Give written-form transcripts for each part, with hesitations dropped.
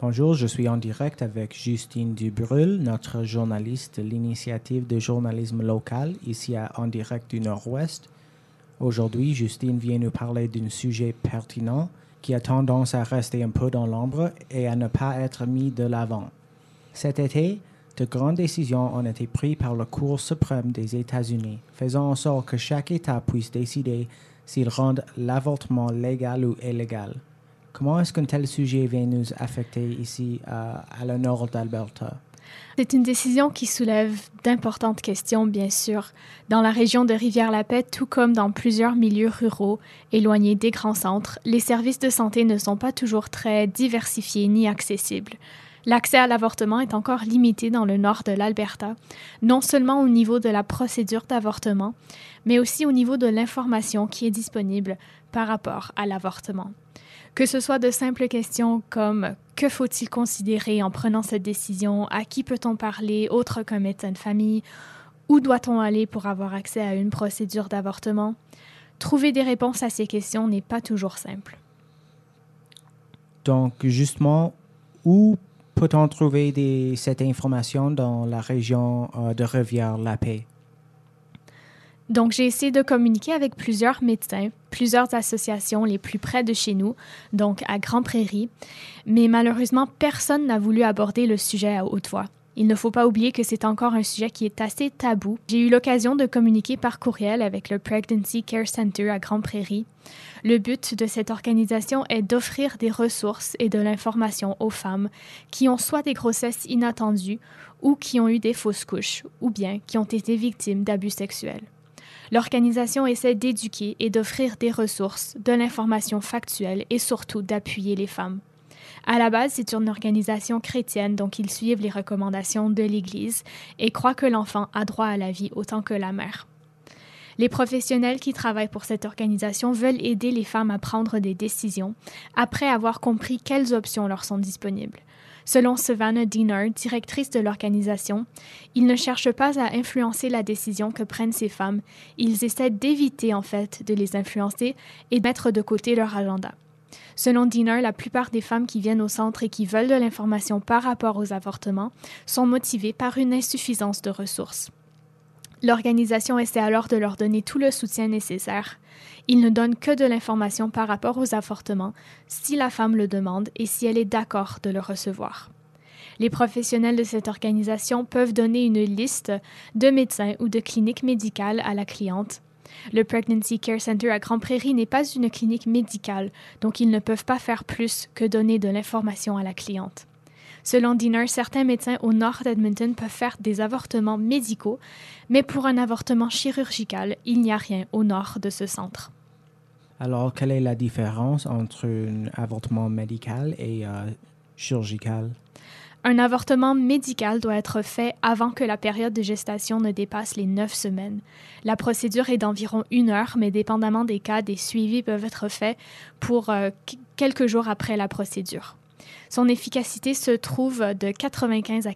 Bonjour, je suis en direct avec Justine Dubrul, notre journaliste de l'initiative de journalisme local, ici En direct du Nord-Ouest. Aujourd'hui, Justine vient nous parler d'un sujet pertinent qui a tendance à rester un peu dans l'ombre et à ne pas être mis de l'avant. Cet été, de grandes décisions ont été prises par la Cour suprême des États-Unis, faisant en sorte que chaque État puisse décider s'il rend l'avortement légal ou illégal. Comment est-ce qu'un tel sujet vient nous affecter ici à le nord d'Alberta? C'est une décision qui soulève d'importantes questions, bien sûr, dans la région de Rivière-la-Paix, tout comme dans plusieurs milieux ruraux éloignés des grands centres. Les services de santé ne sont pas toujours très diversifiés ni accessibles. L'accès à l'avortement est encore limité dans le nord de l'Alberta, non seulement au niveau de la procédure d'avortement, mais aussi au niveau de l'information qui est disponible par rapport à l'avortement. Que ce soit de simples questions comme « Que faut-il considérer en prenant cette décision? À qui peut-on parler autre qu'un médecin de famille? Où doit-on aller pour avoir accès à une procédure d'avortement? » Trouver des réponses à ces questions n'est pas toujours simple. Donc, justement, où peut-on trouver cette information dans la région de Rivière-la-Paix? Donc, j'ai essayé de communiquer avec plusieurs médecins, plusieurs associations les plus près de chez nous, donc à Grand Prairie, mais malheureusement, personne n'a voulu aborder le sujet à haute voix. Il ne faut pas oublier que c'est encore un sujet qui est assez tabou. J'ai eu l'occasion de communiquer par courriel avec le Pregnancy Care Center à Grand Prairie. Le but de cette organisation est d'offrir des ressources et de l'information aux femmes qui ont soit des grossesses inattendues ou qui ont eu des fausses couches, ou bien qui ont été victimes d'abus sexuels. L'organisation essaie d'éduquer et d'offrir des ressources, de l'information factuelle et surtout d'appuyer les femmes. À la base, c'est une organisation chrétienne, donc ils suivent les recommandations de l'Église et croient que l'enfant a droit à la vie autant que la mère. Les professionnels qui travaillent pour cette organisation veulent aider les femmes à prendre des décisions après avoir compris quelles options leur sont disponibles. Selon Savannah Diener, directrice de l'organisation, ils ne cherchent pas à influencer la décision que prennent ces femmes, ils essaient d'éviter en fait de les influencer et de mettre de côté leur agenda. Selon Diener, la plupart des femmes qui viennent au centre et qui veulent de l'information par rapport aux avortements sont motivées par une insuffisance de ressources. L'organisation essaie alors de leur donner tout le soutien nécessaire. Ils ne donnent que de l'information par rapport aux avortements si la femme le demande et si elle est d'accord de le recevoir. Les professionnels de cette organisation peuvent donner une liste de médecins ou de cliniques médicales à la cliente. Le Pregnancy Care Center à Grand Prairie n'est pas une clinique médicale, donc ils ne peuvent pas faire plus que donner de l'information à la cliente. Selon Diener, certains médecins au nord d'Edmonton peuvent faire des avortements médicaux, mais pour un avortement chirurgical, il n'y a rien au nord de ce centre. Alors, quelle est la différence entre un avortement médical et chirurgical? Un avortement médical doit être fait avant que la période de gestation ne dépasse les 9 semaines. La procédure est d'environ 1 heure, mais dépendamment des cas, des suivis peuvent être faits pour quelques jours après la procédure. Son efficacité se trouve de 95 à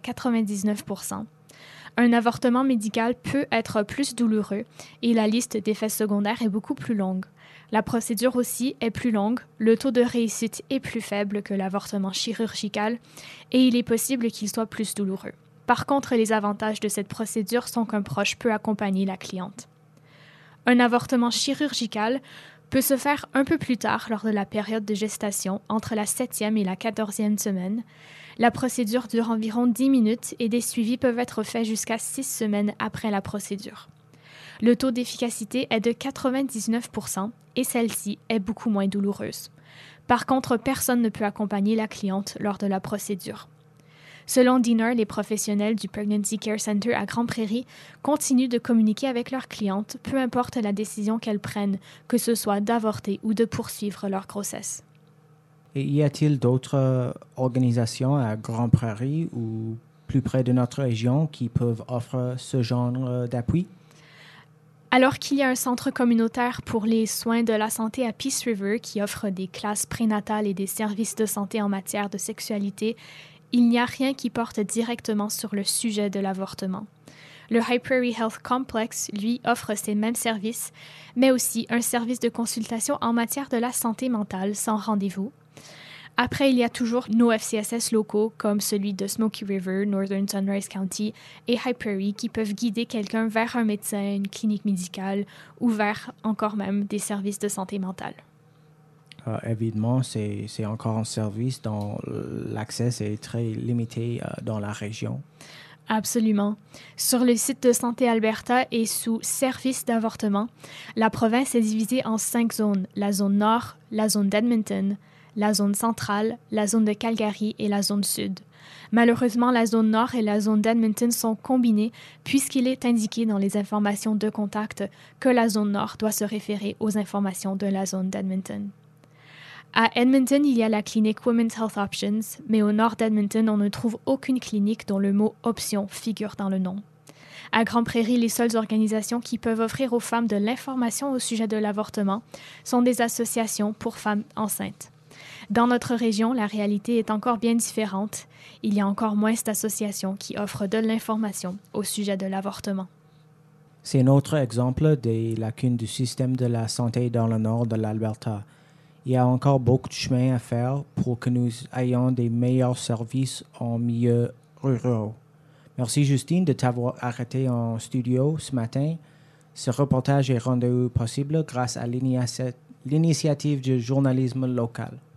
99%. Un avortement médical peut être plus douloureux et la liste d'effets secondaires est beaucoup plus longue. La procédure aussi est plus longue, le taux de réussite est plus faible que l'avortement chirurgical et il est possible qu'il soit plus douloureux. Par contre, les avantages de cette procédure sont qu'un proche peut accompagner la cliente. Un avortement chirurgical peut se faire un peu plus tard lors de la période de gestation, entre la 7e et la 14e semaine. La procédure dure environ 10 minutes et des suivis peuvent être faits jusqu'à 6 semaines après la procédure. Le taux d'efficacité est de 99% et celle-ci est beaucoup moins douloureuse. Par contre, personne ne peut accompagner la cliente lors de la procédure. Selon Diener, les professionnels du Pregnancy Care Center à Grand Prairie continuent de communiquer avec leurs clientes, peu importe la décision qu'elles prennent, que ce soit d'avorter ou de poursuivre leur grossesse. Et y a-t-il d'autres organisations à Grand Prairie ou plus près de notre région qui peuvent offrir ce genre d'appui? Alors qu'il y a un centre communautaire pour les soins de la santé à Peace River qui offre des classes prénatales et des services de santé en matière de sexualité, il n'y a rien qui porte directement sur le sujet de l'avortement. Le High Prairie Health Complex, lui, offre ces mêmes services, mais aussi un service de consultation en matière de la santé mentale sans rendez-vous. Après, il y a toujours nos FCSS locaux, comme celui de Smoky River, Northern Sunrise County et High Prairie, qui peuvent guider quelqu'un vers un médecin, une clinique médicale ou vers encore même des services de santé mentale. Évidemment, c'est encore un service dont l'accès est très limité dans la région. Absolument. Sur le site de Santé Alberta et sous services d'avortement, la province est divisée en 5 zones. La zone nord, la zone d'Edmonton, la zone centrale, la zone de Calgary et la zone sud. Malheureusement, la zone nord et la zone d'Edmonton sont combinées puisqu'il est indiqué dans les informations de contact que la zone nord doit se référer aux informations de la zone d'Edmonton. À Edmonton, il y a la clinique Women's Health Options, mais au nord d'Edmonton, on ne trouve aucune clinique dont le mot « option » figure dans le nom. À Grande Prairie, les seules organisations qui peuvent offrir aux femmes de l'information au sujet de l'avortement sont des associations pour femmes enceintes. Dans notre région, la réalité est encore bien différente. Il y a encore moins d'associations qui offrent de l'information au sujet de l'avortement. C'est un autre exemple des lacunes du système de la santé dans le nord de l'Alberta. Il y a encore beaucoup de chemin à faire pour que nous ayons des meilleurs services en milieu rural. Merci Justine de t'avoir arrêté en studio ce matin. Ce reportage est rendu possible grâce à l'initiative du journalisme local.